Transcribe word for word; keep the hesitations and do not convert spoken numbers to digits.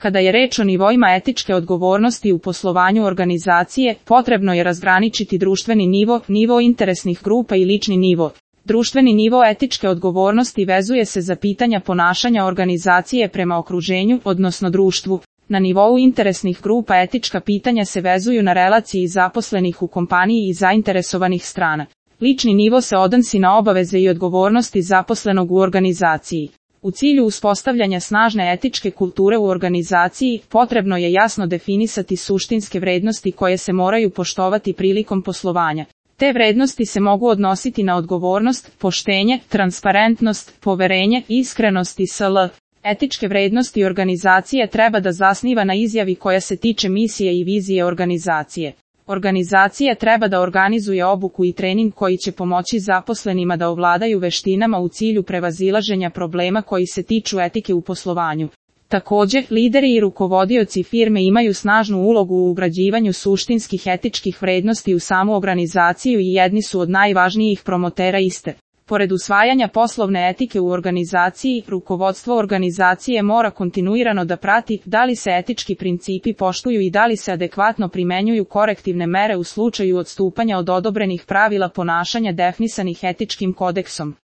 Kada je reč o nivoima etičke odgovornosti u poslovanju organizacije, potrebno je razgraničiti društveni nivo, nivo interesnih grupa i lični nivo. Društveni nivo etičke odgovornosti vezuje se za pitanja ponašanja organizacije prema okruženju, odnosno društvu. Na nivou interesnih grupa etička pitanja se vezuju na relaciji zaposlenih u kompaniji i zainteresovanih strana. Lični nivo se odnosi na obaveze i odgovornosti zaposlenog u organizaciji. U cilju uspostavljanja snažne etičke kulture u organizaciji, potrebno je jasno definisati suštinske vrednosti koje se moraju poštovati prilikom poslovanja. Te vrednosti se mogu odnositi na odgovornost, poštenje, transparentnost, poverenje, iskrenost i sl. Etičke vrednosti organizacije treba da zasniva na izjavi koja se tiče misije i vizije organizacije. Organizacija treba da organizuje obuku i trening koji će pomoći zaposlenima da ovladaju veštinama u cilju prevazilaženja problema koji se tiču etike u poslovanju. Također, lideri i rukovodioci firme imaju snažnu ulogu u ugrađivanju suštinskih etičkih vrednosti u samu organizaciju i jedni su od najvažnijih promotera iste. Pored usvajanja poslovne etike u organizaciji, rukovodstvo organizacije mora kontinuirano da prati da li se etički principi poštuju i da li se adekvatno primenjuju korektivne mere u slučaju odstupanja od odobrenih pravila ponašanja definisanih etičkim kodeksom.